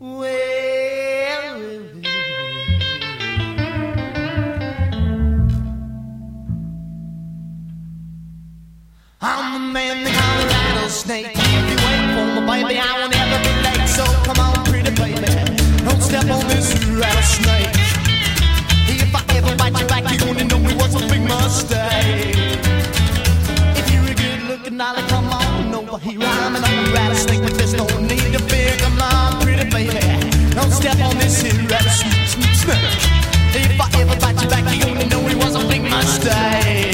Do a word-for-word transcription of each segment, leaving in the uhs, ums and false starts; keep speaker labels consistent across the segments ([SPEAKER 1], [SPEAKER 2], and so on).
[SPEAKER 1] I'm the man they call a rattlesnake. If you wait for me, baby, I won't ever be late. So come on, pretty baby, don't step on this rattlesnake. If I ever bite you back, you only know it was a big mistake. If you're a good looking dolly, come on over here. I'm an old rattlesnake, but there's no need to fear. Come on, pretty baby, don't step on this here rattlesnake. If I ever bite you back, you only know it was a big mistake.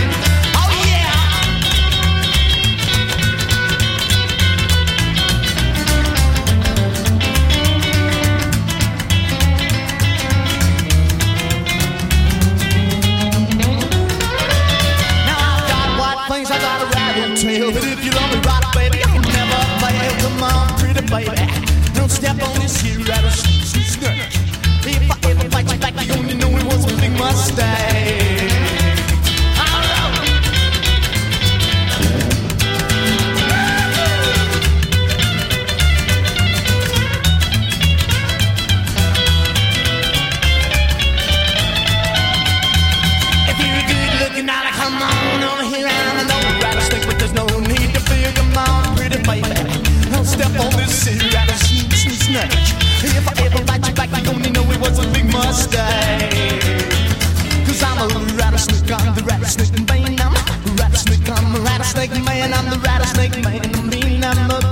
[SPEAKER 1] I got a rattle tail, but if you love me right, baby, I can never fail. Come on, pretty baby, don't step on this here rattlesnake. If I ever bite you back, you only know it was a big mistake. If you're a good looking dolly, come on over here. Step on this here rattlesnake. If I ever bite you back, you only know it was a big mistake. Cause I'm a rattlesnake, I'm the rattlesnake man. I'm a rattlesnake, I'm a rattlesnake man. I'm the rattlesnake man. I mean, I'm a